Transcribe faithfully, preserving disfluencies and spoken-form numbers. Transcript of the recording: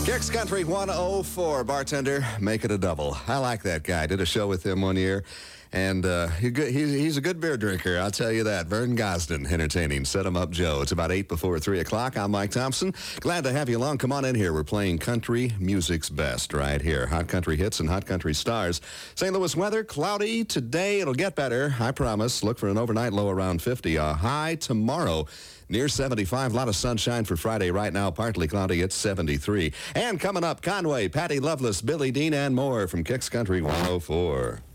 Kicks Country one oh four, bartender, make it a double. I like that guy. Did a show with him one year, and uh, he good, he's, he's a good beer drinker, I'll tell you that. Vern Gosden, entertaining. Set him up, Joe. It's about eight before three o'clock. I'm Mike Thompson. Glad to have you along. Come on in here. We're playing country music's best right here. Hot country hits and hot country stars. Saint Louis weather, cloudy today. It'll get better, I promise. Look for an overnight low around fifty. A high tomorrow near seventy-five. A lot of sunshine for Friday right now. Partly cloudy at seventy-three. And coming up, Conway, Patty Loveless, Billy Dean, and more from Kicks Country one oh four.